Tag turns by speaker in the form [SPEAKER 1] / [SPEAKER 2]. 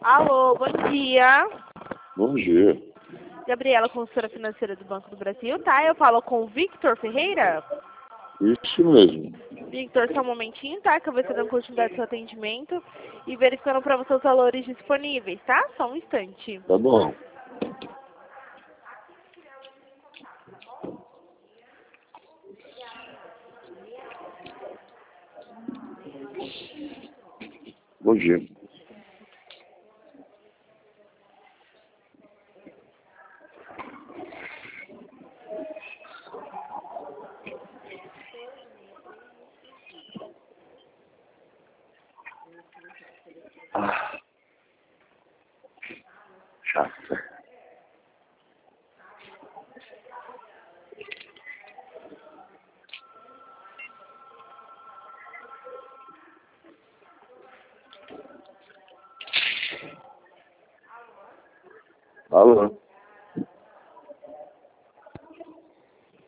[SPEAKER 1] Alô, bom dia.
[SPEAKER 2] Bom dia.
[SPEAKER 1] Gabriela, consultora financeira do Banco do Brasil, tá? Eu falo com o Victor Ferreira.
[SPEAKER 2] Isso mesmo.
[SPEAKER 1] Victor, só um momentinho, tá? Que eu vou estar dando continuidade ao seu atendimento e verificando para você os valores disponíveis, tá? Só um instante.
[SPEAKER 2] Tá bom. Bom dia. Chato. Alô?